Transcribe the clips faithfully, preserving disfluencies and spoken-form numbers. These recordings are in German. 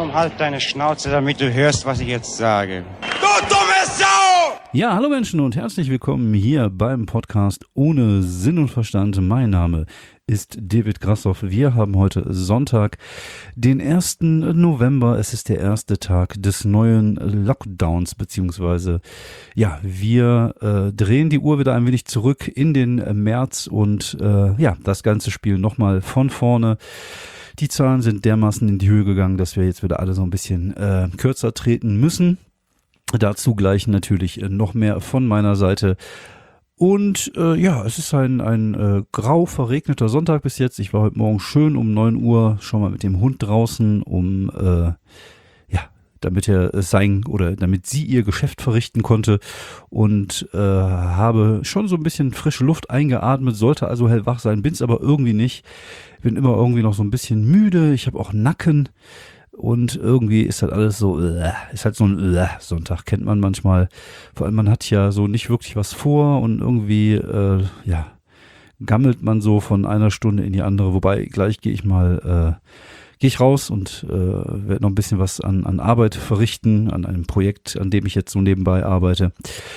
Nun halt deine Schnauze, damit du hörst, was ich jetzt sage. Du dumme Sau! Ja, hallo Menschen und herzlich willkommen hier beim Podcast Ohne Sinn und Verstand. Mein Name ist David Grassoff. Wir haben heute Sonntag, den ersten November. Es ist der erste Tag des neuen Lockdowns, beziehungsweise ja, wir äh, drehen die Uhr wieder ein wenig zurück in den März und äh, ja, das ganze Spiel nochmal von vorne. Die Zahlen sind dermaßen in die Höhe gegangen, dass wir jetzt wieder alle so ein bisschen äh, kürzer treten müssen. Dazu gleich natürlich noch mehr von meiner Seite. Und äh, ja, es ist ein, ein äh, grau verregneter Sonntag bis jetzt. Ich war heute Morgen schön um neun Uhr schon mal mit dem Hund draußen, um äh, ja, damit er sein oder damit sie ihr Geschäft verrichten konnte und äh, habe schon so ein bisschen frische Luft eingeatmet, sollte also hellwach sein, bin's aber irgendwie nicht. Bin immer irgendwie noch so ein bisschen müde. Ich habe auch Nacken. Und irgendwie ist halt alles so, äh, ist halt so ein äh, Sonntag, kennt man manchmal. Vor allem, man hat ja so nicht wirklich was vor und irgendwie, äh, ja, gammelt man so von einer Stunde in die andere. Wobei, gleich gehe ich mal, äh, gehe ich raus und äh, werde noch ein bisschen was an, an Arbeit verrichten, an einem Projekt, an dem ich jetzt so nebenbei arbeite.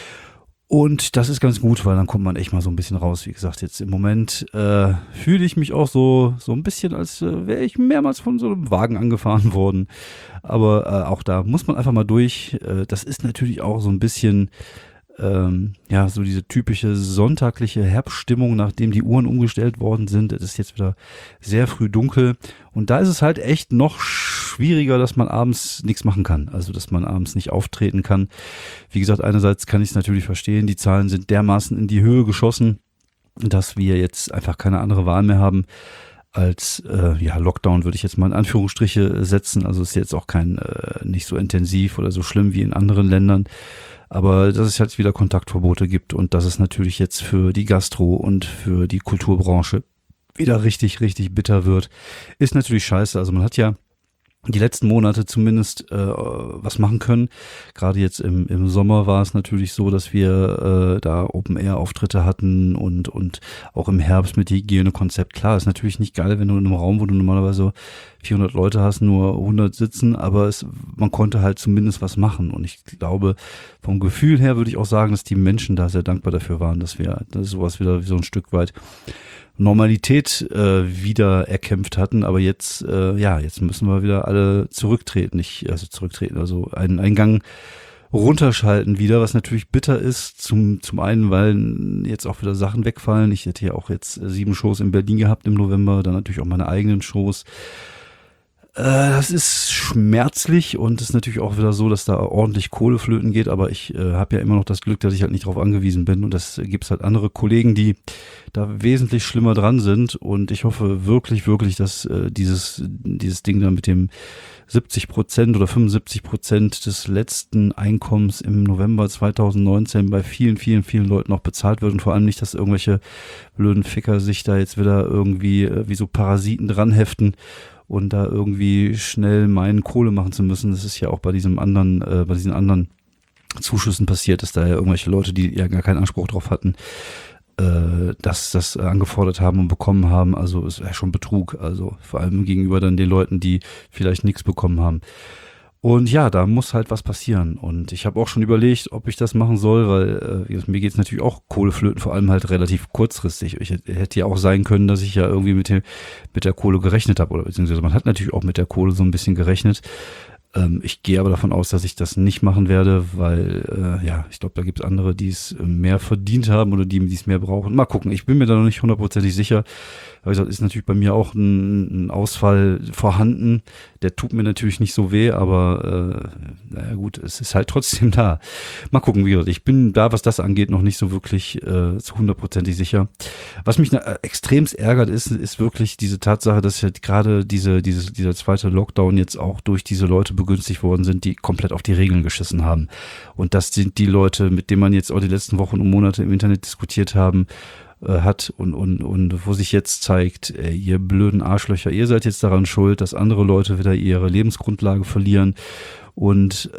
Und das ist ganz gut, weil dann kommt man echt mal so ein bisschen raus. Wie gesagt, jetzt im Moment äh, fühle ich mich auch so so ein bisschen, als äh, wäre ich mehrmals von so einem Wagen angefahren worden. Aber äh, auch da muss man einfach mal durch. Äh, das ist natürlich auch so ein bisschen, ähm, ja, so diese typische sonntagliche Herbststimmung, nachdem die Uhren umgestellt worden sind. Es ist jetzt wieder sehr früh dunkel. Und da ist es halt echt noch schwieriger, dass man abends nichts machen kann. Also, dass man abends nicht auftreten kann. Wie gesagt, einerseits kann ich es natürlich verstehen, die Zahlen sind dermaßen in die Höhe geschossen, dass wir jetzt einfach keine andere Wahl mehr haben als, äh, ja, Lockdown würde ich jetzt mal in Anführungsstriche setzen. Also ist jetzt auch kein, äh, nicht so intensiv oder so schlimm wie in anderen Ländern. Aber dass es jetzt wieder Kontaktverbote gibt und dass es natürlich jetzt für die Gastro und für die Kulturbranche wieder richtig, richtig bitter wird, ist natürlich scheiße. Also man hat ja die letzten Monate zumindest äh, was machen können. Gerade jetzt im, im Sommer war es natürlich so, dass wir äh, da Open-Air-Auftritte hatten und und auch im Herbst mit Hygienekonzept. Klar, ist natürlich nicht geil, wenn du in einem Raum, wo du normalerweise vierhundert Leute hast, nur hundert sitzen, aber es, man konnte halt zumindest was machen. Und ich glaube, vom Gefühl her würde ich auch sagen, dass die Menschen da sehr dankbar dafür waren, dass wir dass sowas wieder so ein Stück weit Normalität äh, wieder erkämpft hatten, aber jetzt, äh, ja, jetzt müssen wir wieder alle zurücktreten, nicht, also zurücktreten, also einen Eingang runterschalten wieder, was natürlich bitter ist, zum zum einen, weil jetzt auch wieder Sachen wegfallen. Ich hätte ja auch jetzt sieben Shows in Berlin gehabt im November, dann natürlich auch meine eigenen Shows. Das ist schmerzlich und ist natürlich auch wieder so, dass da ordentlich Kohle flöten geht, aber ich äh, habe ja immer noch das Glück, dass ich halt nicht darauf angewiesen bin und das gibt's halt andere Kollegen, die da wesentlich schlimmer dran sind und ich hoffe wirklich, wirklich, dass äh, dieses dieses Ding da mit dem siebzig Prozent oder fünfundsiebzig Prozent des letzten Einkommens im November zweitausendneunzehn bei vielen, vielen, vielen Leuten noch bezahlt wird und vor allem nicht, dass irgendwelche blöden Ficker sich da jetzt wieder irgendwie äh, wie so Parasiten dran heften und da irgendwie schnell meinen, Kohle machen zu müssen. Das ist ja auch bei diesem anderen, äh, bei diesen anderen Zuschüssen passiert, dass da ja irgendwelche Leute, die ja gar keinen Anspruch drauf hatten, äh, dass das angefordert haben und bekommen haben. Also es wäre schon Betrug. Also vor allem gegenüber dann den Leuten, die vielleicht nichts bekommen haben. Und ja, da muss halt was passieren. Und ich habe auch schon überlegt, ob ich das machen soll, weil äh, mir geht's natürlich auch Kohleflöten, vor allem halt relativ kurzfristig. Ich hätte ja auch sein können, dass ich ja irgendwie mit, dem, mit der Kohle gerechnet habe. Oder beziehungsweise man hat natürlich auch mit der Kohle so ein bisschen gerechnet. Ähm, ich gehe aber davon aus, dass ich das nicht machen werde, weil äh, ja, ich glaube, da gibt's andere, die es mehr verdient haben oder die es mehr brauchen. Mal gucken, ich bin mir da noch nicht hundertprozentig sicher. Aber wie gesagt, ist natürlich bei mir auch ein, ein Ausfall vorhanden. Der tut mir natürlich nicht so weh, aber äh, naja gut, es ist halt trotzdem da. Mal gucken, wie gesagt, ich bin da, was das angeht, noch nicht so wirklich äh, zu hundertprozentig sicher. Was mich äh, extremst ärgert, ist, ist wirklich diese Tatsache, dass halt gerade diese, diese, dieser zweite Lockdown jetzt auch durch diese Leute begünstigt worden sind, die komplett auf die Regeln geschissen haben. Und das sind die Leute, mit denen man jetzt auch die letzten Wochen und Monate im Internet diskutiert haben, äh, hat und, und, und wo sich jetzt zeigt, ey, ihr blöden Arschlöcher, ihr seid jetzt daran schuld, dass andere Leute wieder ihre Lebensgrundlage verlieren und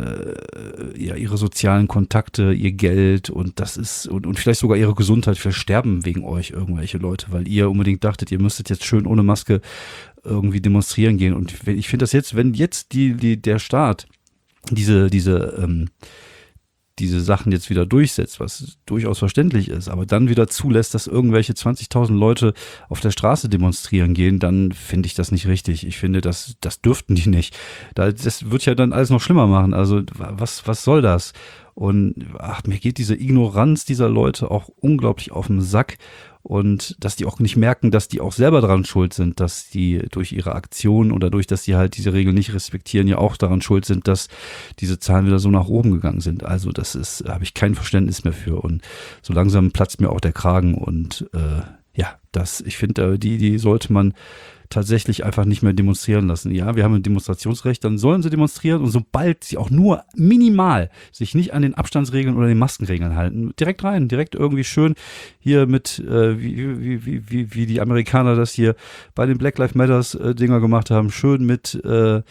äh, ja, ihre sozialen Kontakte, ihr Geld und das ist und, und vielleicht sogar ihre Gesundheit, vielleicht sterben wegen euch irgendwelche Leute, weil ihr unbedingt dachtet, ihr müsstet jetzt schön ohne Maske irgendwie demonstrieren gehen. Und ich finde das jetzt, wenn jetzt die, die der Staat diese diese ähm, diese Sachen jetzt wieder durchsetzt, was durchaus verständlich ist, aber dann wieder zulässt, dass irgendwelche zwanzigtausend Leute auf der Straße demonstrieren gehen, dann finde ich das nicht richtig. Ich finde, das, das dürften die nicht. Das wird ja dann alles noch schlimmer machen. Also was, was soll das? Und ach, mir geht diese Ignoranz dieser Leute auch unglaublich auf den Sack. Und dass die auch nicht merken, dass die auch selber daran schuld sind, dass die durch ihre Aktionen oder durch, dass die halt diese Regeln nicht respektieren, ja auch daran schuld sind, dass diese Zahlen wieder so nach oben gegangen sind. Also das ist, habe ich kein Verständnis mehr für. Und so langsam platzt mir auch der Kragen. Und äh, ja, das, ich finde, die, die sollte man tatsächlich einfach nicht mehr demonstrieren lassen. Ja, wir haben ein Demonstrationsrecht, dann sollen sie demonstrieren und sobald sie auch nur minimal sich nicht an den Abstandsregeln oder den Maskenregeln halten, direkt rein, direkt irgendwie schön hier mit, äh, wie, wie, wie, wie, wie die Amerikaner das hier bei den Black Lives Matters äh, Dinger gemacht haben, schön mit äh,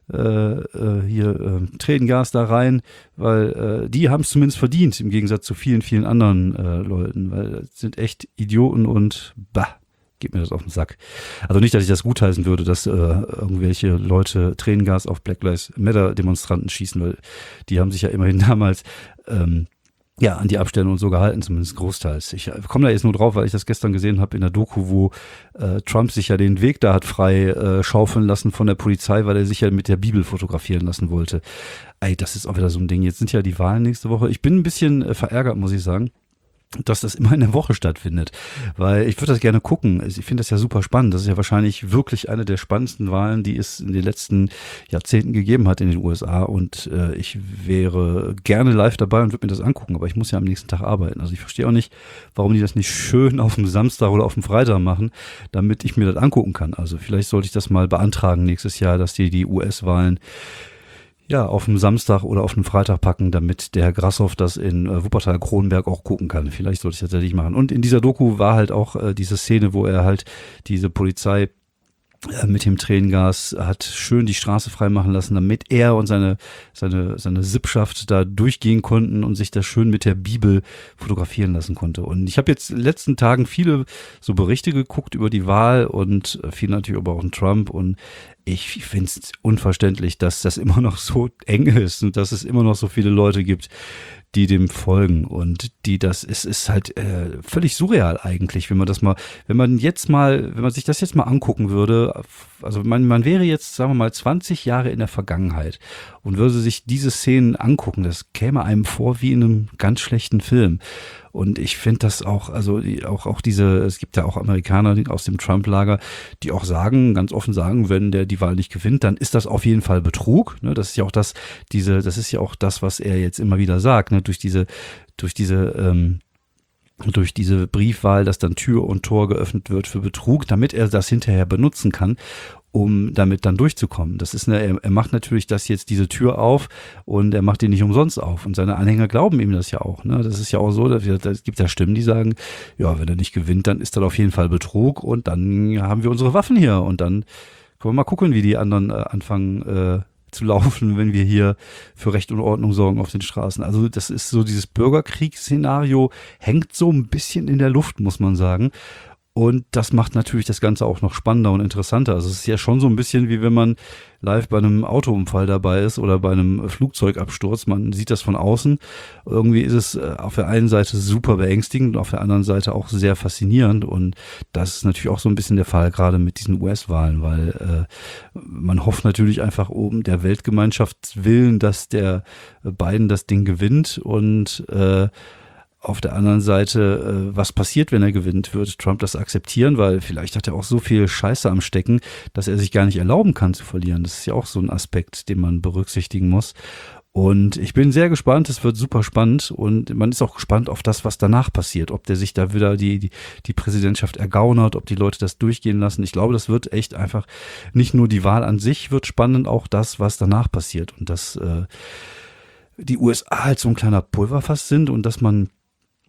äh, hier äh, Tränengas da rein, weil äh, die haben es zumindest verdient, im Gegensatz zu vielen, vielen anderen äh, Leuten, weil das sind echt Idioten und bah. Geht mir das auf den Sack. Also nicht, dass ich das gutheißen würde, dass äh, irgendwelche Leute Tränengas auf Black Lives Matter Demonstranten schießen, weil die haben sich ja immerhin damals ähm, ja an die Abstände und so gehalten, zumindest großteils. Ich äh, komme da jetzt nur drauf, weil ich das gestern gesehen habe in der Doku, wo äh, Trump sich ja den Weg da hat frei äh, schaufeln lassen von der Polizei, weil er sich ja mit der Bibel fotografieren lassen wollte. Ey, das ist auch wieder so ein Ding. Jetzt sind ja die Wahlen nächste Woche. Ich bin ein bisschen äh, verärgert, muss ich sagen, dass das immer in der Woche stattfindet, weil ich würde das gerne gucken. Ich finde das ja super spannend. Das ist ja wahrscheinlich wirklich eine der spannendsten Wahlen, die es in den letzten Jahrzehnten gegeben hat in den U S A und äh, ich wäre gerne live dabei und würde mir das angucken, aber ich muss ja am nächsten Tag arbeiten. Also ich verstehe auch nicht, warum die das nicht schön auf dem Samstag oder auf dem Freitag machen, damit ich mir das angucken kann. Also vielleicht sollte ich das mal beantragen nächstes Jahr, dass die die U S-Wahlen ja, auf dem Samstag oder auf dem Freitag packen, damit der Herr Grassoff das in äh, Wuppertal-Kronberg auch gucken kann. Vielleicht sollte ich das tatsächlich machen. Und in dieser Doku war halt auch äh, diese Szene, wo er halt diese Polizei äh, mit dem Tränengas hat schön die Straße freimachen lassen, damit er und seine seine seine Sippschaft da durchgehen konnten und sich das schön mit der Bibel fotografieren lassen konnte. Und ich habe jetzt in den letzten Tagen viele so Berichte geguckt über die Wahl und äh, viel natürlich aber auch in Trump und ich finde es unverständlich, dass das immer noch so eng ist und dass es immer noch so viele Leute gibt, die dem folgen und die das ist ist halt äh, völlig surreal eigentlich, wenn man das mal, wenn man jetzt mal, wenn man sich das jetzt mal angucken würde, also man man wäre jetzt, sagen wir mal, zwanzig Jahre in der Vergangenheit und würde sich diese Szenen angucken, das käme einem vor wie in einem ganz schlechten Film. Und ich finde das auch, also die, auch auch diese, es gibt ja auch Amerikaner aus dem Trump-Lager, die auch sagen, ganz offen sagen, wenn der die Wahl nicht gewinnt, dann ist das auf jeden Fall Betrug. Ne? Das ist ja auch das, diese, das ist ja auch das, was er jetzt immer wieder sagt, ne? Durch diese, durch diese ähm, durch diese Briefwahl, dass dann Tür und Tor geöffnet wird für Betrug, damit er das hinterher benutzen kann, um damit dann durchzukommen. Das ist eine, er, er macht natürlich das jetzt diese Tür auf und er macht die nicht umsonst auf und seine Anhänger glauben ihm das ja auch. Ne? Das ist ja auch so, es gibt ja Stimmen, die sagen, ja, wenn er nicht gewinnt, dann ist das auf jeden Fall Betrug und dann haben wir unsere Waffen hier und dann können wir mal gucken, wie die anderen äh, anfangen äh, zu laufen, wenn wir hier für Recht und Ordnung sorgen auf den Straßen. Also das ist so, dieses Bürgerkriegsszenario hängt so ein bisschen in der Luft, muss man sagen. Und das macht natürlich das Ganze auch noch spannender und interessanter. Also es ist ja schon so ein bisschen wie wenn man live bei einem Autounfall dabei ist oder bei einem Flugzeugabsturz. Man sieht das von außen. Irgendwie ist es auf der einen Seite super beängstigend und auf der anderen Seite auch sehr faszinierend. Und das ist natürlich auch so ein bisschen der Fall, gerade mit diesen U S-Wahlen, weil äh, man hofft natürlich einfach um der Weltgemeinschaft willen, dass der Biden das Ding gewinnt und äh, auf der anderen Seite, was passiert, wenn er gewinnt? Wird Trump das akzeptieren? Weil vielleicht hat er auch so viel Scheiße am Stecken, dass er sich gar nicht erlauben kann zu verlieren. Das ist ja auch so ein Aspekt, den man berücksichtigen muss. Und ich bin sehr gespannt, es wird super spannend und man ist auch gespannt auf das, was danach passiert. Ob der sich da wieder die, die, die Präsidentschaft ergaunert, ob die Leute das durchgehen lassen. Ich glaube, das wird echt einfach, nicht nur die Wahl an sich wird spannend, auch das, was danach passiert. Und dass äh, die U S A halt so ein kleiner Pulverfass sind und dass man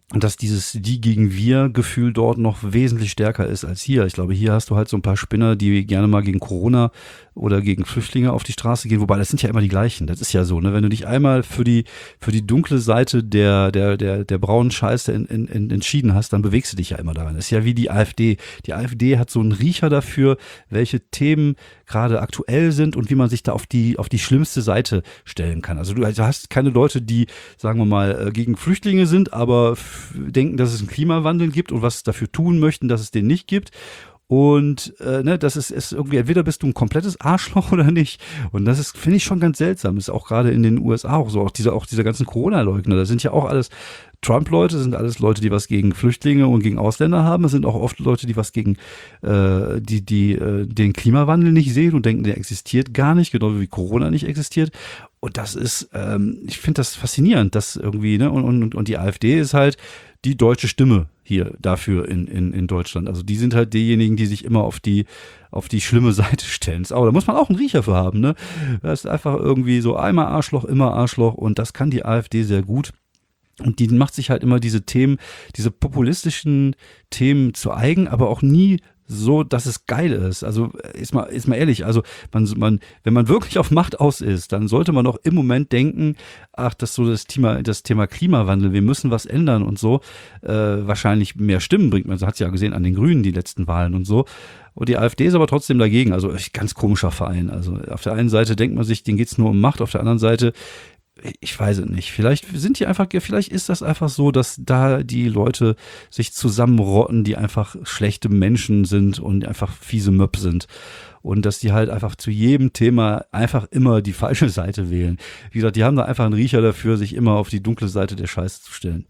Und dass dieses Die gegen Wir-Gefühl dort noch wesentlich stärker ist als hier. Ich glaube, hier hast du halt so ein paar Spinner, die gerne mal gegen Corona oder gegen Flüchtlinge auf die Straße gehen. Wobei, das sind ja immer die gleichen. Das ist ja so, ne? Wenn du dich einmal für die, für die dunkle Seite der, der, der, der braunen Scheiße in, in, in entschieden hast, dann bewegst du dich ja immer daran. Das ist ja wie die AfD. Die AfD hat so einen Riecher dafür, welche Themen gerade aktuell sind und wie man sich da auf die, auf die schlimmste Seite stellen kann. Also du hast keine Leute, die, sagen wir mal, gegen Flüchtlinge sind, aber denken, dass es einen Klimawandel gibt und was dafür tun möchten, dass es den nicht gibt. Und äh, ne, das ist, ist irgendwie, entweder bist du ein komplettes Arschloch oder nicht. Und das ist, finde ich, schon ganz seltsam. Das ist auch gerade in den U S A auch so, auch diese, auch diese ganzen Corona-Leugner, das sind ja auch alles Trump-Leute, sind alles Leute, die was gegen Flüchtlinge und gegen Ausländer haben. Es sind auch oft Leute, die was gegen äh, die, die äh, den Klimawandel nicht sehen und denken, der existiert gar nicht, genau wie Corona nicht existiert. Und das ist, ähm, ich finde das faszinierend, dass irgendwie, ne, und, und, und die AfD ist halt die deutsche Stimme hier dafür in, in, in Deutschland. Also die sind halt diejenigen, die sich immer auf die, auf die schlimme Seite stellen. Aber da muss man auch einen Riecher für haben, ne? Das ist einfach irgendwie so einmal Arschloch, immer Arschloch und das kann die AfD sehr gut. Und die macht sich halt immer diese Themen, diese populistischen Themen zu eigen, aber auch nie so, dass es geil ist. Also ist mal, ist mal ehrlich, also man, man, wenn man wirklich auf Macht aus ist, dann sollte man auch im Moment denken, ach, das ist so das Thema, das Thema Klimawandel, wir müssen was ändern und so, äh, wahrscheinlich mehr Stimmen bringt. Man hat es ja gesehen an den Grünen, die letzten Wahlen und so. Und die AfD ist aber trotzdem dagegen. Also ganz komischer Verein. Also auf der einen Seite denkt man sich, denen geht's nur um Macht, auf der anderen Seite ich weiß es nicht. Vielleicht sind die einfach, vielleicht ist das einfach so, dass da die Leute sich zusammenrotten, die einfach schlechte Menschen sind und einfach fiese Möb sind. Und dass die halt einfach zu jedem Thema einfach immer die falsche Seite wählen. Wie gesagt, die haben da einfach einen Riecher dafür, sich immer auf die dunkle Seite der Scheiße zu stellen.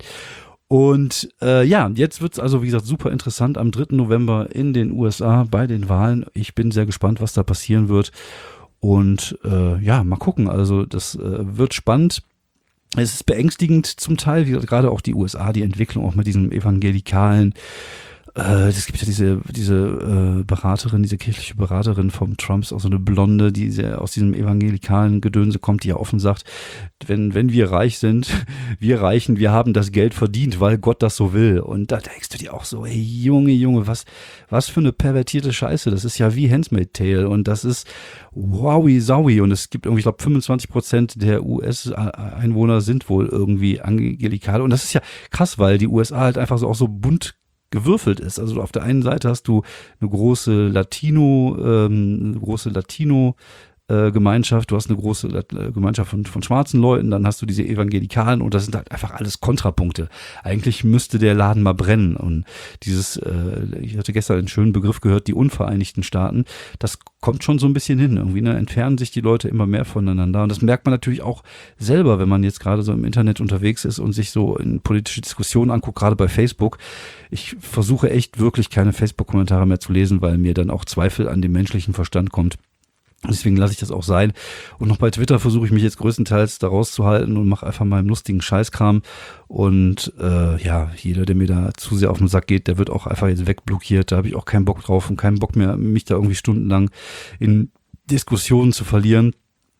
Und äh, ja, jetzt wird's also, wie gesagt, super interessant am dritten November in den U S A bei den Wahlen. Ich bin sehr gespannt, was da passieren wird. Und äh, ja, mal gucken. Also das äh, wird spannend. Es ist beängstigend zum Teil, wie gerade auch die U S A, die Entwicklung auch mit diesem evangelikalen. Äh, es gibt ja diese diese äh, Beraterin, diese kirchliche Beraterin vom Trumps, auch so eine Blonde, die sehr aus diesem evangelikalen Gedönse kommt, die ja offen sagt, wenn wenn wir reich sind, wir Reichen, wir haben das Geld verdient, weil Gott das so will. Und da denkst du dir auch so, hey Junge, Junge, was was für eine pervertierte Scheiße. Das ist ja wie Handmaid's Tale und das ist wowi saui. Und es gibt irgendwie, ich glaube, fünfundzwanzig Prozent der U S-Einwohner sind wohl irgendwie evangelikal. Und das ist ja krass, weil die U S A halt einfach so auch so bunt gewürfelt ist. Also auf der einen Seite hast du eine große Latino, ähm, eine große Latino äh, Gemeinschaft, du hast eine große äh, Gemeinschaft von, von schwarzen Leuten, dann hast du diese Evangelikalen und das sind halt einfach alles Kontrapunkte. Eigentlich müsste der Laden mal brennen und dieses, äh, ich hatte gestern einen schönen Begriff gehört, die unvereinigten Staaten, das kommt schon so ein bisschen hin. Irgendwie ne, entfernen sich die Leute immer mehr voneinander und das merkt man natürlich auch selber, wenn man jetzt gerade so im Internet unterwegs ist und sich so in politische Diskussionen anguckt, gerade bei Facebook. Ich versuche echt wirklich keine Facebook-Kommentare mehr zu lesen, weil mir dann auch Zweifel an dem menschlichen Verstand kommt. Deswegen lasse ich das auch sein. Und noch bei Twitter versuche ich mich jetzt größtenteils da rauszuhalten und mache einfach meinen lustigen Scheißkram. Und äh, ja, jeder, der mir da zu sehr auf den Sack geht, der wird auch einfach jetzt wegblockiert. Da habe ich auch keinen Bock drauf und keinen Bock mehr, mich da irgendwie stundenlang in Diskussionen zu verlieren.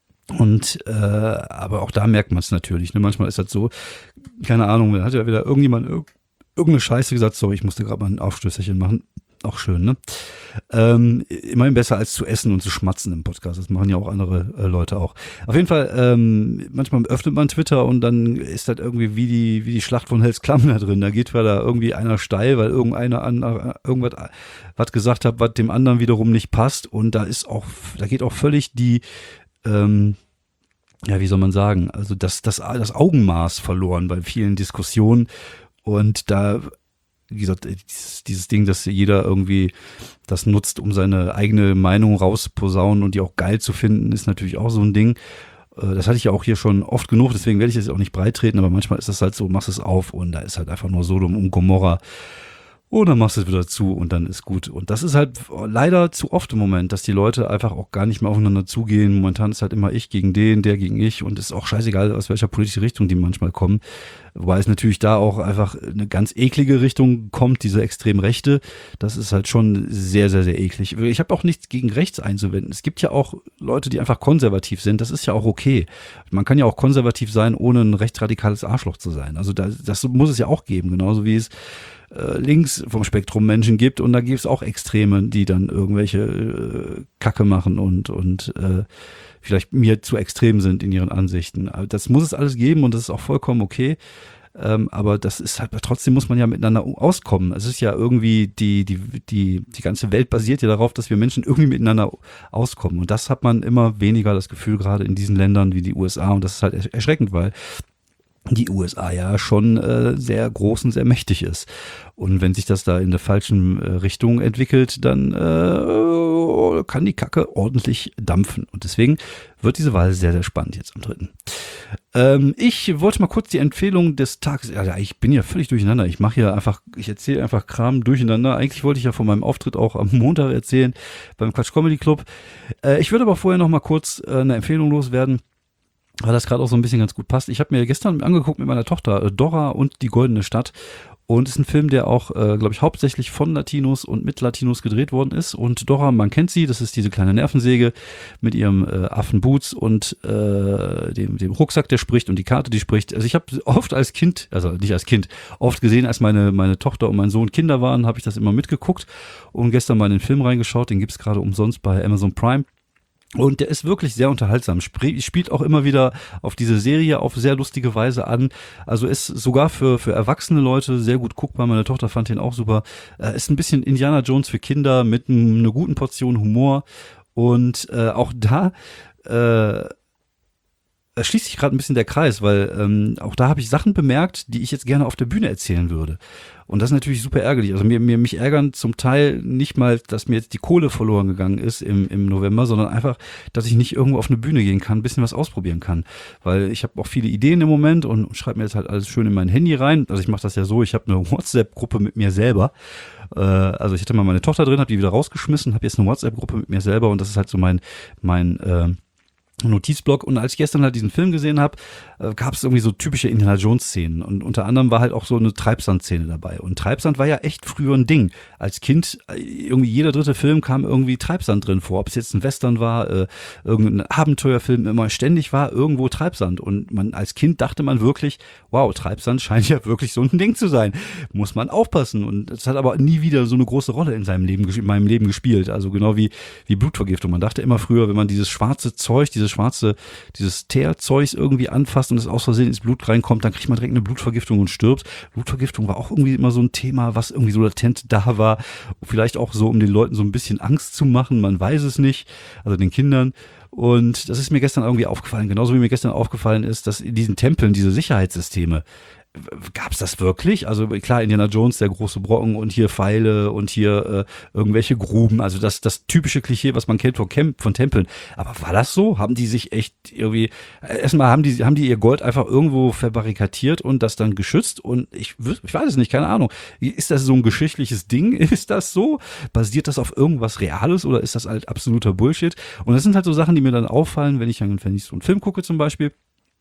Und äh, aber auch da merkt man es natürlich. Ne? Manchmal ist das so, keine Ahnung, da hat ja wieder irgendjemand irg- irgendeine Scheiße gesagt, sorry, ich musste gerade mal ein Aufstößerchen machen. Auch schön, ne? Ähm, immerhin besser als zu essen und zu schmatzen im Podcast. Das machen ja auch andere äh, Leute auch. Auf jeden Fall, ähm, manchmal öffnet man Twitter und dann ist das irgendwie wie die wie die Schlacht von Hells Klamm da drin. Da geht da irgendwie einer steil, weil irgendeiner an, irgendwas was gesagt hat, was dem anderen wiederum nicht passt. Und da ist auch, da geht auch völlig die, ähm, ja, wie soll man sagen, also das, das, das Augenmaß verloren bei vielen Diskussionen. Und da wie gesagt, dieses, dieses Ding, dass jeder irgendwie das nutzt, um seine eigene Meinung rausposaunen und die auch geil zu finden, ist natürlich auch so ein Ding. Das hatte ich ja auch hier schon oft genug, deswegen werde ich das auch nicht breit treten, aber manchmal ist das halt so, machst es auf und da ist halt einfach nur Sodom und Gomorra. Und dann machst du es wieder zu und dann ist gut. Und das ist halt leider zu oft im Moment, dass die Leute einfach auch gar nicht mehr aufeinander zugehen. Momentan ist halt immer ich gegen den, der gegen ich und ist auch scheißegal, aus welcher politischen Richtung die manchmal kommen. Wobei es natürlich da auch einfach eine ganz eklige Richtung kommt, diese extrem Rechte. Das ist halt schon sehr, sehr, sehr eklig. Ich habe auch nichts gegen rechts einzuwenden. Es gibt ja auch Leute, die einfach konservativ sind. Das ist ja auch okay. Man kann ja auch konservativ sein, ohne ein rechtsradikales Arschloch zu sein. Also das, das muss es ja auch geben, genauso wie es äh, links vom Spektrum Menschen gibt. Und da gibt es auch Extreme, die dann irgendwelche äh, Kacke machen und, und äh, vielleicht mir zu extrem sind in ihren Ansichten. Das muss es alles geben und das ist auch vollkommen okay. Ähm, aber das ist halt, trotzdem muss man ja miteinander auskommen. Es ist ja irgendwie, die, die, die, die ganze Welt basiert ja darauf, dass wir Menschen irgendwie miteinander auskommen. Und das hat man immer weniger das Gefühl, gerade in diesen Ländern wie die U S A. Und das ist halt erschreckend, weil die U S A ja schon äh, sehr groß und sehr mächtig ist. Und wenn sich das da in der falschen äh, Richtung entwickelt, dann äh, kann die Kacke ordentlich dampfen. Und deswegen wird diese Wahl sehr, sehr spannend jetzt am dritten Ähm, ich wollte mal kurz die Empfehlung des Tages, ja, ich bin ja völlig durcheinander. Ich mache hier einfach, ich erzähle einfach Kram durcheinander. Eigentlich wollte ich ja von meinem Auftritt auch am Montag erzählen beim Quatsch Comedy Club. Äh, ich würde aber vorher noch mal kurz äh, eine Empfehlung loswerden, weil das gerade auch so ein bisschen ganz gut passt. Ich habe mir gestern angeguckt mit meiner Tochter äh, Dora und die Goldene Stadt. Und es ist ein Film, der auch, äh, glaube ich, hauptsächlich von Latinos und mit Latinos gedreht worden ist. Und Dora, man kennt sie, das ist diese kleine Nervensäge mit ihrem äh, Affenboots und äh, dem, dem Rucksack, der spricht und die Karte, die spricht. Also ich habe oft als Kind, also nicht als Kind, oft gesehen, als meine, meine Tochter und mein Sohn Kinder waren, habe ich das immer mitgeguckt und gestern mal in den Film reingeschaut. Den gibt's gerade umsonst bei Amazon Prime. Und der ist wirklich sehr unterhaltsam, Spr- spielt auch immer wieder auf diese Serie auf sehr lustige Weise an, also ist sogar für für erwachsene Leute sehr gut guckbar, meine Tochter fand den auch super, äh, ist ein bisschen Indiana Jones für Kinder mit n- einer guten Portion Humor und äh, auch da äh, da schließt sich gerade ein bisschen der Kreis, weil ähm, auch da habe ich Sachen bemerkt, die ich jetzt gerne auf der Bühne erzählen würde. Und das ist natürlich super ärgerlich. Also mir, mir mich ärgern zum Teil nicht mal, dass mir jetzt die Kohle verloren gegangen ist im, im November, sondern einfach, dass ich nicht irgendwo auf eine Bühne gehen kann, ein bisschen was ausprobieren kann. Weil ich habe auch viele Ideen im Moment und, und schreibe mir jetzt halt alles schön in mein Handy rein. Also ich mache das ja so, ich habe eine WhatsApp-Gruppe mit mir selber. Äh, also ich hatte mal meine Tochter drin, habe die wieder rausgeschmissen, habe jetzt eine WhatsApp-Gruppe mit mir selber und das ist halt so mein, mein äh, Notizblock. Und als ich gestern halt diesen Film gesehen habe, äh, gab es irgendwie so typische Indiana Jones Szenen und unter anderem war halt auch so eine Treibsand-Szene dabei und Treibsand war ja echt früher ein Ding. Als Kind, äh, irgendwie jeder dritte Film kam irgendwie Treibsand drin vor, ob es jetzt ein Western war, äh, irgendein Abenteuerfilm, immer ständig war irgendwo Treibsand und man als Kind dachte man wirklich, wow, Treibsand scheint ja wirklich so ein Ding zu sein, muss man aufpassen und es hat aber nie wieder so eine große Rolle in seinem Leben, in meinem Leben gespielt, also genau wie, wie Blutvergiftung. Man dachte immer früher, wenn man dieses schwarze Zeug, dieses schwarze, dieses Teerzeug irgendwie anfasst und es aus Versehen ins Blut reinkommt, dann kriegt man direkt eine Blutvergiftung und stirbt. Blutvergiftung war auch irgendwie immer so ein Thema, was irgendwie so latent da war. Vielleicht auch so, um den Leuten so ein bisschen Angst zu machen, man weiß es nicht, also den Kindern. Und das ist mir gestern irgendwie aufgefallen, genauso wie mir gestern aufgefallen ist, dass in diesen Tempeln diese Sicherheitssysteme, gab es das wirklich? Also klar, Indiana Jones, der große Brocken und hier Pfeile und hier äh, irgendwelche Gruben, also das das typische Klischee, was man kennt von, Camp, von Tempeln. Aber war das so? Haben die sich echt irgendwie, äh, erstmal haben die haben die ihr Gold einfach irgendwo verbarrikadiert und das dann geschützt? Und ich, ich weiß es nicht, keine Ahnung. Ist das so ein geschichtliches Ding? Ist das so? Basiert das auf irgendwas Reales oder ist das halt absoluter Bullshit? Und das sind halt so Sachen, die mir dann auffallen, wenn ich, wenn ich so einen Film gucke zum Beispiel.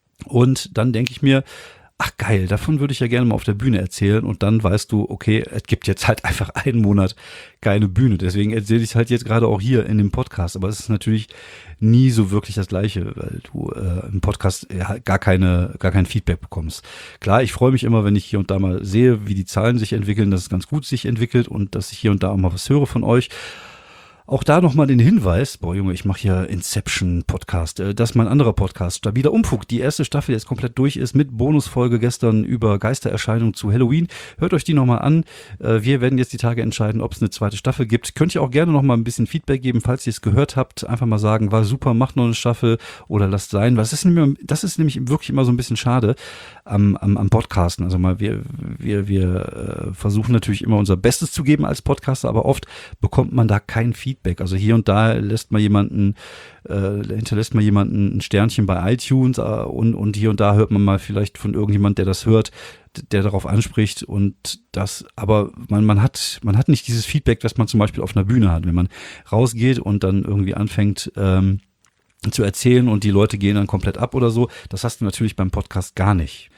Und dann denke ich mir, ach geil, davon würde ich ja gerne mal auf der Bühne erzählen und dann weißt du, okay, es gibt jetzt halt einfach einen Monat keine Bühne, deswegen erzähle ich es halt jetzt gerade auch hier in dem Podcast, aber es ist natürlich nie so wirklich das Gleiche, weil du äh, im Podcast ja, gar keine, gar kein Feedback bekommst. Klar, ich freue mich immer, wenn ich hier und da mal sehe, wie die Zahlen sich entwickeln, dass es ganz gut sich entwickelt und dass ich hier und da auch mal was höre von euch. Auch da nochmal den Hinweis, boah Junge, ich mache hier Inception-Podcast, das ist mein anderer Podcast, Stabiler Umfug, die erste Staffel, die jetzt komplett durch ist, mit Bonusfolge gestern über Geistererscheinungen zu Halloween. Hört euch die nochmal an, wir werden jetzt die Tage entscheiden, ob es eine zweite Staffel gibt. Könnt ihr auch gerne nochmal ein bisschen Feedback geben, falls ihr es gehört habt, einfach mal sagen, war super, macht noch eine Staffel oder lasst sein, weil das ist nämlich, das ist nämlich wirklich immer so ein bisschen schade am, am, am Podcasten. Also mal, wir, wir, wir äh, versuchen natürlich immer unser Bestes zu geben als Podcaster, aber oft bekommt man da kein Feedback. Also hier und da lässt mal jemanden, äh, hinterlässt mal jemanden ein Sternchen bei iTunes äh, und, und hier und da hört man mal vielleicht von irgendjemand, der das hört, der darauf anspricht und das, aber man, man hat, man hat nicht dieses Feedback, was man zum Beispiel auf einer Bühne hat, wenn man rausgeht und dann irgendwie anfängt, ähm, zu erzählen und die Leute gehen dann komplett ab oder so. Das hast du natürlich beim Podcast gar nicht.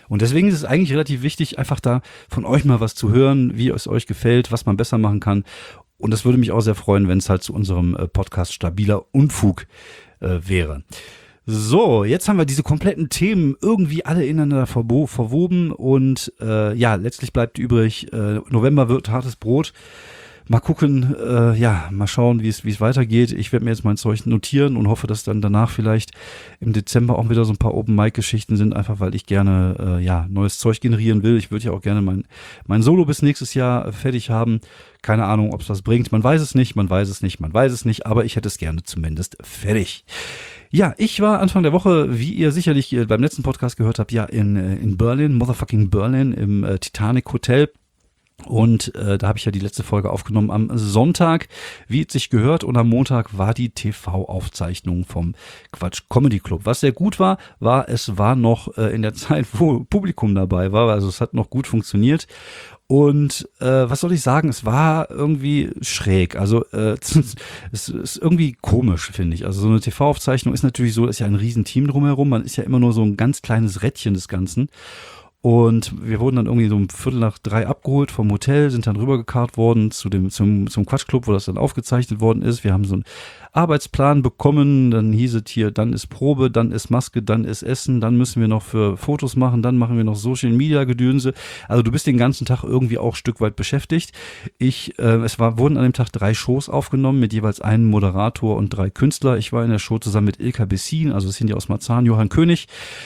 Und deswegen ist es eigentlich relativ wichtig, einfach da von euch mal was zu hören, wie es euch gefällt, was man besser machen kann. Und das würde mich auch sehr freuen, wenn es halt zu unserem äh, Podcast Stabiler Unfug äh, wäre. So, jetzt haben wir diese kompletten Themen irgendwie alle ineinander verbo- verwoben und äh, ja, letztlich bleibt übrig, äh, November wird hartes Brot. Mal gucken, äh, ja, mal schauen, wie es wie es weitergeht. Ich werde mir jetzt mein Zeug notieren und hoffe, dass dann danach vielleicht im Dezember auch wieder so ein paar Open-Mic-Geschichten sind, einfach weil ich gerne äh, ja neues Zeug generieren will. Ich würde ja auch gerne mein mein Solo bis nächstes Jahr fertig haben. Keine Ahnung, ob es was bringt. Man weiß es nicht, man weiß es nicht, man weiß es nicht, aber ich hätte es gerne zumindest fertig. Ja, ich war Anfang der Woche, wie ihr sicherlich beim letzten Podcast gehört habt, ja in in Berlin, motherfucking Berlin, im äh, Titanic Hotel. Und äh, da habe ich ja die letzte Folge aufgenommen am Sonntag, wie es sich gehört. Und am Montag war die T V-Aufzeichnung vom Quatsch Comedy Club. Was sehr gut war, war, es war noch äh, in der Zeit, wo Publikum dabei war. Also es hat noch gut funktioniert. Und äh, was soll ich sagen, es war irgendwie schräg. Also äh, es ist irgendwie komisch, finde ich. Also so eine T V-Aufzeichnung ist natürlich so, da ist ja ein Riesenteam drumherum. Man ist ja immer nur so ein ganz kleines Rädchen des Ganzen. Und wir wurden dann irgendwie so um Viertel nach drei abgeholt vom Hotel, sind dann rübergekarrt worden zu dem, zum, zum Quatschclub, wo das dann aufgezeichnet worden ist. Wir haben so einen Arbeitsplan bekommen, dann hieß es hier, dann ist Probe, dann ist Maske, dann ist Essen, dann müssen wir noch für Fotos machen, dann machen wir noch Social Media Gedönse. Also du bist den ganzen Tag irgendwie auch ein Stück weit beschäftigt. Ich, äh, es war, wurden an dem Tag drei Shows aufgenommen mit jeweils einem Moderator und drei Künstler. Ich war in der Show zusammen mit Ilka Bessin, also das sind ja aus Marzahn, Johann König.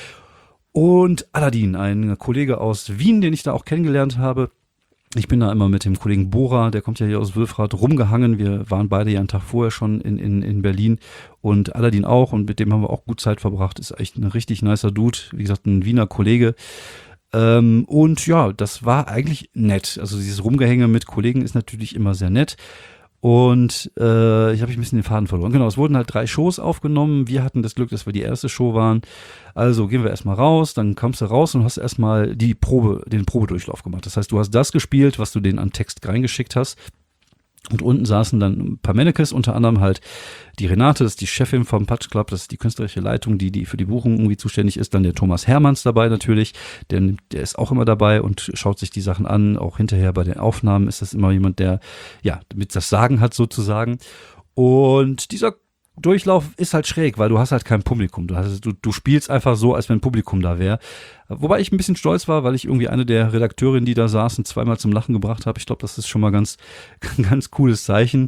Und Aladin, ein Kollege aus Wien, den ich da auch kennengelernt habe. Ich bin da immer mit dem Kollegen Bora, der kommt ja hier aus Wülfrath, rumgehangen. Wir waren beide ja einen Tag vorher schon in, in, in Berlin und Aladin auch. Und mit dem haben wir auch gut Zeit verbracht. Ist echt ein richtig nicer Dude. Wie gesagt, ein Wiener Kollege. Ähm, und ja, das war eigentlich nett. Also dieses Rumgehänge mit Kollegen ist natürlich immer sehr nett. Und äh, ich habe ein bisschen den Faden verloren. Genau, es wurden halt drei Shows aufgenommen. Wir hatten das Glück, dass wir die erste Show waren. Also gehen wir erstmal raus, dann kommst du raus und hast erstmal die Probe, den Probedurchlauf gemacht. Das heißt, du hast das gespielt, was du denen an Text reingeschickt hast. Und unten saßen dann ein paar Mannequins, unter anderem halt die Renate, das ist die Chefin vom Patch Club, das ist die künstlerische Leitung, die, die für die Buchung irgendwie zuständig ist. Dann der Thomas Hermanns dabei natürlich, der, der ist auch immer dabei und schaut sich die Sachen an. Auch hinterher bei den Aufnahmen ist das immer jemand, der ja mit das Sagen hat sozusagen. Und dieser Durchlauf ist halt schräg, weil du hast halt kein Publikum. Du, hast, du, du spielst einfach so, als wenn ein Publikum da wäre. Wobei ich ein bisschen stolz war, weil ich irgendwie eine der Redakteurinnen, die da saßen, zweimal zum Lachen gebracht habe. Ich glaube, das ist schon mal ganz, ganz cooles Zeichen.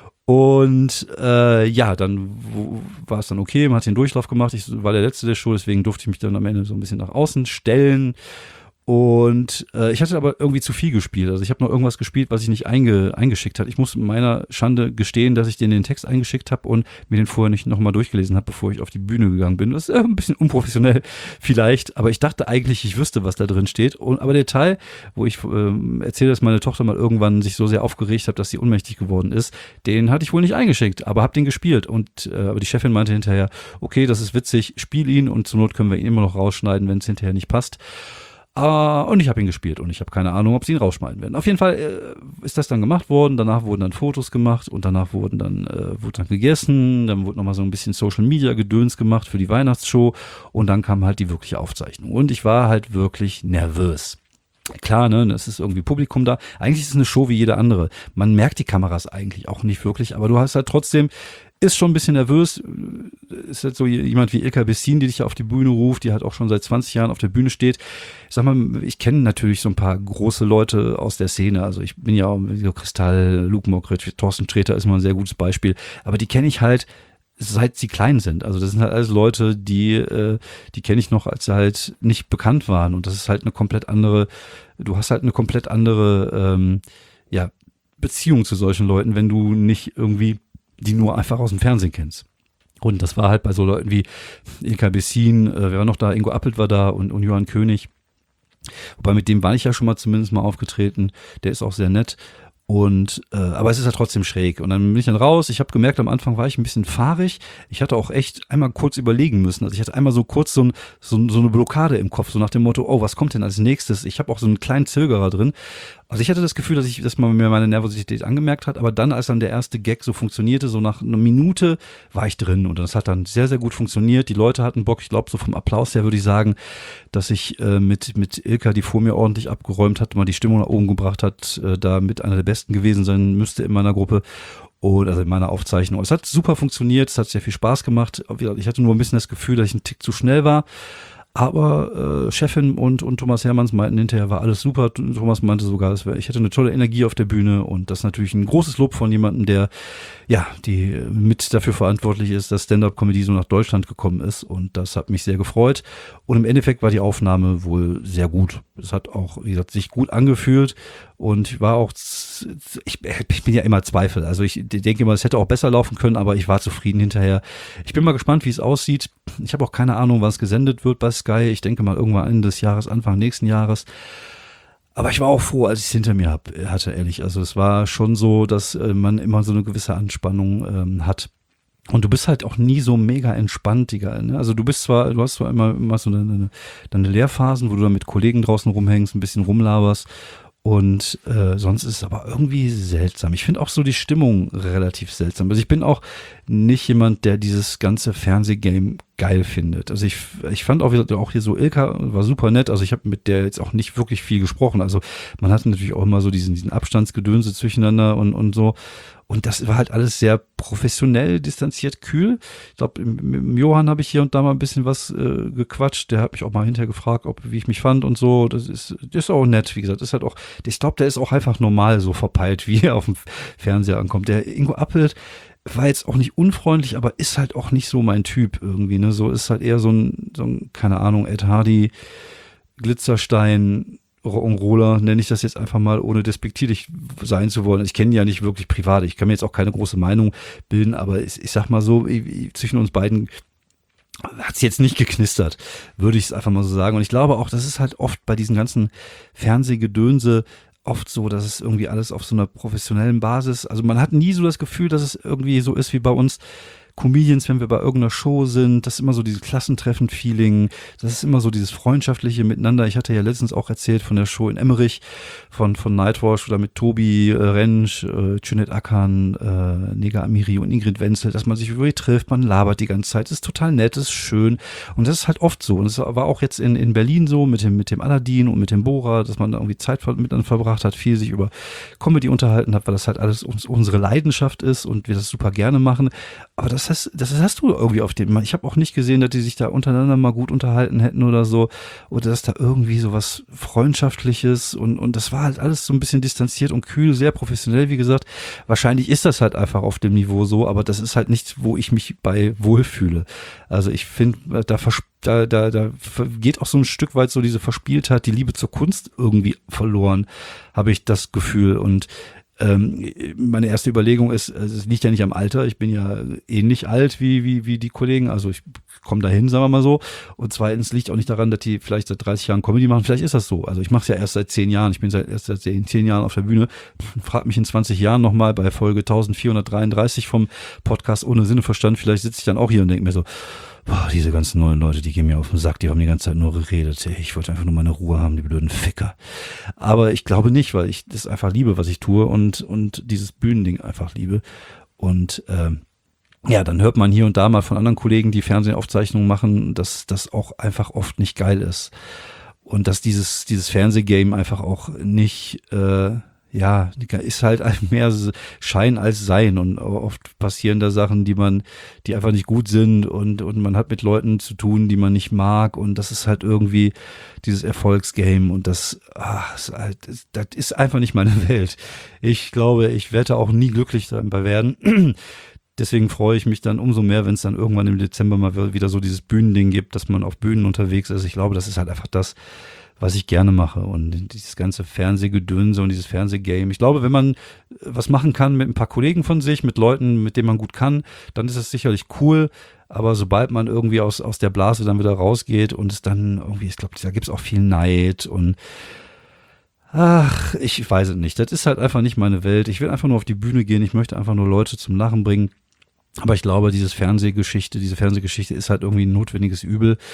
Und äh, ja, dann wo, war es dann okay, man hat den Durchlauf gemacht. Ich war der Letzte der Show, deswegen durfte ich mich dann am Ende so ein bisschen nach außen stellen. Und äh, ich hatte aber irgendwie zu viel gespielt. Also ich habe noch irgendwas gespielt, was ich nicht einge, eingeschickt habe. Ich muss meiner Schande gestehen, dass ich den, den Text eingeschickt habe und mir den vorher nicht nochmal durchgelesen habe, bevor ich auf die Bühne gegangen bin. Das ist äh, ein bisschen unprofessionell vielleicht, aber ich dachte eigentlich, ich wüsste, was da drin steht. Und, aber der Teil, wo ich äh, erzähle, dass meine Tochter mal irgendwann sich so sehr aufgeregt hat, dass sie ohnmächtig geworden ist, den hatte ich wohl nicht eingeschickt, aber habe den gespielt. Und äh, aber die Chefin meinte hinterher, okay, das ist witzig, spiel ihn und zur Not können wir ihn immer noch rausschneiden, wenn es hinterher nicht passt. Uh, und ich habe ihn gespielt und ich habe keine Ahnung, ob sie ihn rausschneiden werden. Auf jeden Fall äh, ist das dann gemacht worden, danach wurden dann Fotos gemacht und danach wurden dann, äh, wurde dann gegessen, dann wurde nochmal so ein bisschen Social Media Gedöns gemacht für die Weihnachtsshow und dann kam halt die wirkliche Aufzeichnung. Und ich war halt wirklich nervös. Klar, ne, es ist irgendwie Publikum da. Eigentlich ist es eine Show wie jede andere. Man merkt die Kameras eigentlich auch nicht wirklich, aber du hast halt trotzdem, ist schon ein bisschen nervös, ist halt so jemand wie Ilka Bessin, die dich auf die Bühne ruft, die halt auch schon seit zwanzig Jahren auf der Bühne steht. Ich sag mal, ich kenne natürlich so ein paar große Leute aus der Szene, also ich bin ja auch so Kristall, Luke Mockridge, Thorsten Sträter ist mal ein sehr gutes Beispiel, aber die kenne ich halt seit sie klein sind. Also das sind halt alles Leute, die äh, die kenne ich noch, als sie halt nicht bekannt waren und das ist halt eine komplett andere, du hast halt eine komplett andere ähm, ja, Beziehung zu solchen Leuten, wenn du nicht irgendwie die nur einfach aus dem Fernsehen kennst. Und das war halt bei so Leuten wie Ilka Bessin, äh, wer war noch da, Ingo Appelt war da und, und Johann König. Wobei mit dem war ich ja schon mal zumindest mal aufgetreten. Der ist auch sehr nett. Und äh, aber es ist ja trotzdem schräg. Und dann bin ich dann raus. Ich habe gemerkt, am Anfang war ich ein bisschen fahrig. Ich hatte auch echt einmal kurz überlegen müssen. Also ich hatte einmal so kurz so, ein, so, so eine Blockade im Kopf, so nach dem Motto, oh, was kommt denn als nächstes? Ich habe auch so einen kleinen Zögerer drin. Also ich hatte das Gefühl, dass ich, dass man mir meine Nervosität angemerkt hat, aber dann, als dann der erste Gag so funktionierte, so nach einer Minute war ich drin und das hat dann sehr, sehr gut funktioniert. Die Leute hatten Bock, ich glaube so vom Applaus her würde ich sagen, dass ich äh, mit, mit Ilka, die vor mir ordentlich abgeräumt hat, mal die Stimmung nach oben gebracht hat, äh, da mit einer der Besten gewesen sein müsste in meiner Gruppe. Und also in meiner Aufzeichnung. Es hat super funktioniert, es hat sehr viel Spaß gemacht. Ich hatte nur ein bisschen das Gefühl, dass ich einen Tick zu schnell war. Aber äh, Chefin und, und Thomas Hermanns meinten hinterher, war alles super. Thomas meinte sogar, es wär, ich hätte eine tolle Energie auf der Bühne und das ist natürlich ein großes Lob von jemandem, der ja, die mit dafür verantwortlich ist, dass Stand-Up-Comedy so nach Deutschland gekommen ist und das hat mich sehr gefreut. Und im Endeffekt war die Aufnahme wohl sehr gut. Es hat auch, wie gesagt, sich gut angefühlt und ich war auch, ich, ich bin ja immer Zweifel. Also ich denke immer, es hätte auch besser laufen können, aber ich war zufrieden hinterher. Ich bin mal gespannt, wie es aussieht. Ich habe auch keine Ahnung, wann es gesendet wird bei Sky. Ich denke mal irgendwann Ende des Jahres, Anfang nächsten Jahres. Aber ich war auch froh, als ich es hinter mir hab, hatte, ehrlich. Also es war schon so, dass äh, man immer so eine gewisse Anspannung ähm, hat. Und du bist halt auch nie so mega entspannt, egal, ne? Also du bist zwar, du hast zwar immer, immer so deine, deine Lehrphasen, wo du dann mit Kollegen draußen rumhängst, ein bisschen rumlaberst. Und äh, sonst ist es aber irgendwie seltsam. Ich finde auch so die Stimmung relativ seltsam. Also ich bin auch nicht jemand, der dieses ganze Fernsehgame geil findet. Also ich, ich fand auch, auch hier so Ilka war super nett. Also ich habe mit der jetzt auch nicht wirklich viel gesprochen. Also man hatte natürlich auch immer so diesen, diesen Abstandsgedönse zwischeneinander und, und so. Und das war halt alles sehr professionell, distanziert, kühl. Ich glaube, mit dem Johann habe ich hier und da mal ein bisschen was äh, gequatscht. Der hat mich auch mal hinterher gefragt, ob wie ich mich fand und so. Das ist, das ist auch nett, wie gesagt. Das ist halt auch, ich glaube, der ist auch einfach normal so verpeilt, wie er auf dem Fernseher ankommt. Der Ingo Appelt war jetzt auch nicht unfreundlich, aber ist halt auch nicht so mein Typ irgendwie. Ne, so ist halt eher so ein, so ein, keine Ahnung, Ed Hardy, Glitzerstein. Roller, nenne ich das jetzt einfach mal, ohne despektierlich sein zu wollen. Ich kenne ihn ja nicht wirklich privat. Ich kann mir jetzt auch keine große Meinung bilden, aber ich, ich sag mal so, ich, zwischen uns beiden hat es jetzt nicht geknistert, würde ich es einfach mal so sagen. Und ich glaube auch, das ist halt oft bei diesen ganzen Fernsehgedönse oft so, dass es irgendwie alles auf so einer professionellen Basis, also man hat nie so das Gefühl, dass es irgendwie so ist wie bei uns Comedians, wenn wir bei irgendeiner Show sind, das ist immer so dieses Klassentreffen-Feeling, das ist immer so dieses freundschaftliche Miteinander. Ich hatte ja letztens auch erzählt von der Show in Emmerich, von von Nightwash oder mit Tobi äh, Rentsch, äh, Cüneyt Akan, äh, Nega Amiri und Ingrid Wenzel, dass man sich wirklich trifft, man labert die ganze Zeit, das ist total nett, das ist schön und das ist halt oft so und das war auch jetzt in in Berlin so mit dem mit dem Aladdin und mit dem Bora, dass man da irgendwie Zeit miteinander verbracht hat, viel sich über Comedy unterhalten hat, weil das halt alles uns, unsere Leidenschaft ist und wir das super gerne machen, aber das Das, das hast du irgendwie auf dem. Ich habe auch nicht gesehen, dass die sich da untereinander mal gut unterhalten hätten oder so. Oder dass da irgendwie so was Freundschaftliches und, und das war halt alles so ein bisschen distanziert und kühl, sehr professionell, wie gesagt. Wahrscheinlich ist das halt einfach auf dem Niveau so, aber das ist halt nichts, wo ich mich bei wohlfühle. Also ich finde, da, da, da, da geht auch so ein Stück weit so diese Verspieltheit, die Liebe zur Kunst irgendwie verloren, habe ich das Gefühl. Und Ähm, meine erste Überlegung ist, es liegt ja nicht am Alter, ich bin ja ähnlich alt wie wie wie die Kollegen, also ich komme dahin, sagen wir mal so. Und zweitens liegt auch nicht daran, dass die vielleicht seit dreißig Jahren Comedy machen, vielleicht ist das so. Also ich mache es ja erst seit zehn Jahren, ich bin seit erst seit zehn Jahren auf der Bühne. Frag mich in zwanzig Jahren nochmal bei Folge vierzehnhundertdreiunddreißig vom Podcast Ohne Sinn und Verstand, vielleicht sitze ich dann auch hier und denke mir so, boah, diese ganzen neuen Leute, die gehen mir auf den Sack, die haben die ganze Zeit nur geredet. Ich wollte einfach nur meine Ruhe haben, die blöden Ficker. Aber ich glaube nicht, weil ich das einfach liebe, was ich tue und und dieses Bühnending einfach liebe. Und ähm, ja, dann hört man hier und da mal von anderen Kollegen, die Fernsehaufzeichnungen machen, dass das auch einfach oft nicht geil ist. Und dass dieses dieses Fernsehgame einfach auch nicht äh, ja, ist halt mehr Schein als Sein und oft passieren da Sachen, die man, die einfach nicht gut sind und, und man hat mit Leuten zu tun, die man nicht mag und das ist halt irgendwie dieses Erfolgsgame und das, ach, ist halt, das ist einfach nicht meine Welt. Ich glaube, ich werde auch nie glücklich dabei werden. Deswegen freue ich mich dann umso mehr, wenn es dann irgendwann im Dezember mal wieder so dieses Bühnending gibt, dass man auf Bühnen unterwegs ist. Ich glaube, das ist halt einfach das, was ich gerne mache und dieses ganze Fernsehgedönse und dieses Fernsehgame. Ich glaube, wenn man was machen kann mit ein paar Kollegen von sich, mit Leuten, mit denen man gut kann, dann ist es sicherlich cool. Aber sobald man irgendwie aus aus der Blase dann wieder rausgeht und es dann irgendwie, ich glaube, da gibt es auch viel Neid und ach, ich weiß es nicht. Das ist halt einfach nicht meine Welt. Ich will einfach nur auf die Bühne gehen. Ich möchte einfach nur Leute zum Lachen bringen. Aber ich glaube, dieses Fernsehgeschichte, diese Fernsehgeschichte ist halt irgendwie ein notwendiges Übel.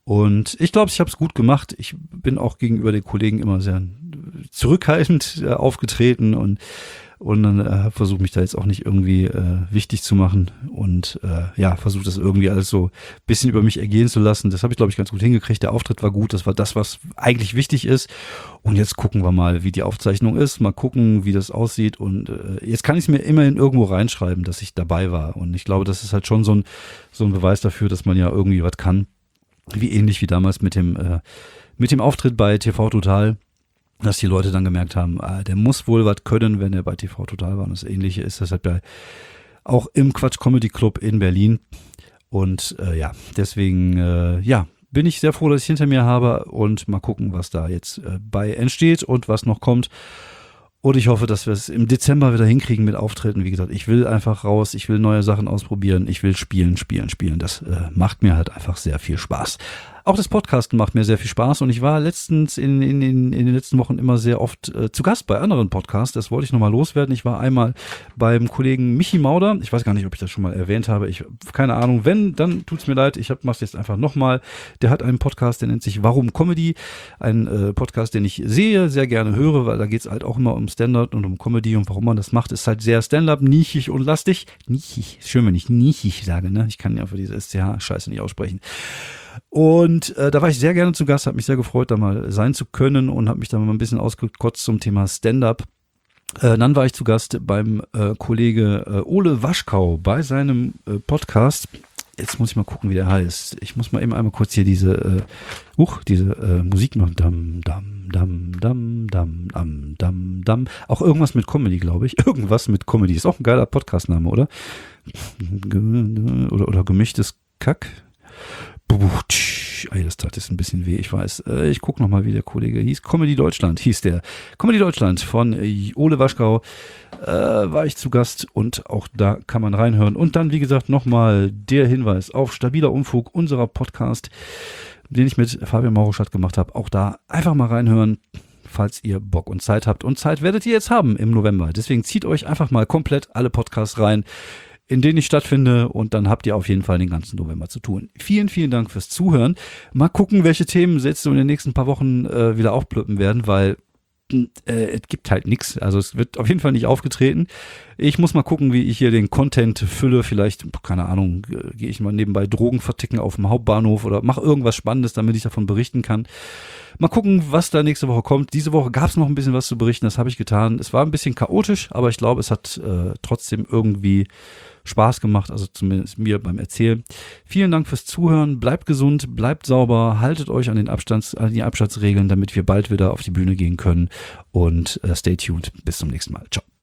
Und ich glaube, ich habe es gut gemacht. Ich bin auch gegenüber den Kollegen immer sehr zurückhaltend äh, aufgetreten und und dann äh, versuche mich da jetzt auch nicht irgendwie äh, wichtig zu machen und äh, ja, versuche das irgendwie alles so ein bisschen über mich ergehen zu lassen. Das habe ich, glaube ich, ganz gut hingekriegt. Der Auftritt war gut, das war das, was eigentlich wichtig ist. Und jetzt gucken wir mal, wie die Aufzeichnung ist, mal gucken, wie das aussieht. Und äh, jetzt kann ich es mir immerhin irgendwo reinschreiben, dass ich dabei war. Und ich glaube, das ist halt schon so ein, so ein Beweis dafür, dass man ja irgendwie was kann. Wie ähnlich wie damals mit dem, äh, mit dem Auftritt bei T V Total, dass die Leute dann gemerkt haben, ah, der muss wohl was können, wenn er bei T V Total war. Und das Ähnliche ist das halt bei, auch im Quatsch Comedy Club in Berlin. Und äh, ja, deswegen, äh, ja, bin ich sehr froh, dass ich hinter mir habe und mal gucken, was da jetzt äh, bei entsteht und was noch kommt. Und ich hoffe, dass wir es im Dezember wieder hinkriegen mit Auftritten. Wie gesagt, ich will einfach raus, ich will neue Sachen ausprobieren, ich will spielen, spielen, spielen. Das äh, macht mir halt einfach sehr viel Spaß. Auch das Podcasten macht mir sehr viel Spaß und ich war letztens in, in, in, in den letzten Wochen immer sehr oft äh, zu Gast bei anderen Podcasts. Das wollte ich nochmal loswerden. Ich war einmal beim Kollegen Michi Mauder. Ich weiß gar nicht, ob ich das schon mal erwähnt habe. Ich keine Ahnung. Wenn, dann tut's mir leid. Ich mache es jetzt einfach nochmal. Der hat einen Podcast, der nennt sich Warum Comedy. Ein äh, Podcast, den ich sehe, sehr gerne höre, weil da geht's halt auch immer um Stand-up und um Comedy und warum man das macht, ist halt sehr Stand-up, nichig und lastig. Nichig, schön, wenn ich nichig sage, ne? Ich kann ja für diese S C H-Scheiße nicht aussprechen. Und äh, da war ich sehr gerne zu Gast, habe mich sehr gefreut, da mal sein zu können und habe mich da mal ein bisschen ausgekotzt zum Thema Stand-up. Äh, dann war ich zu Gast beim äh, Kollege äh, Ole Waschkau bei seinem äh, Podcast. Jetzt muss ich mal gucken, wie der heißt. Ich muss mal eben einmal kurz hier diese, äh, huch, diese äh, Musik machen. Dam, dam, dam, dam, dam, dam, dam, dam. Auch irgendwas mit Comedy, glaube ich. Irgendwas mit Comedy. Ist auch ein geiler Podcastname, oder? Oder, oder gemischtes Kack. Ey, das tat jetzt ein bisschen weh, ich weiß. Ich gucke nochmal, wie der Kollege hieß. Comedy Deutschland hieß der. Comedy Deutschland von Ole Waschkau äh, war ich zu Gast und auch da kann man reinhören. Und dann, wie gesagt, nochmal der Hinweis auf Stabiler Unfug, unserer Podcast, den ich mit Fabian Mauruschat gemacht habe. Auch da einfach mal reinhören, falls ihr Bock und Zeit habt. Und Zeit werdet ihr jetzt haben im November. Deswegen zieht euch einfach mal komplett alle Podcasts rein, in denen ich stattfinde und dann habt ihr auf jeden Fall den ganzen November zu tun. Vielen, vielen Dank fürs Zuhören. Mal gucken, welche Themen jetzt so in den nächsten paar Wochen äh, wieder aufplöppen werden, weil äh, es gibt halt nichts. Also es wird auf jeden Fall nicht aufgetreten. Ich muss mal gucken, wie ich hier den Content fülle. Vielleicht, keine Ahnung, äh, gehe ich mal nebenbei Drogen verticken auf dem Hauptbahnhof oder mache irgendwas Spannendes, damit ich davon berichten kann. Mal gucken, was da nächste Woche kommt. Diese Woche gab es noch ein bisschen was zu berichten, das habe ich getan. Es war ein bisschen chaotisch, aber ich glaube, es hat äh, trotzdem irgendwie Spaß gemacht, also zumindest mir beim Erzählen. Vielen Dank fürs Zuhören, bleibt gesund, bleibt sauber, haltet euch an den Abstands, an die Abstandsregeln, damit wir bald wieder auf die Bühne gehen können und äh, stay tuned. Bis zum nächsten Mal. Ciao.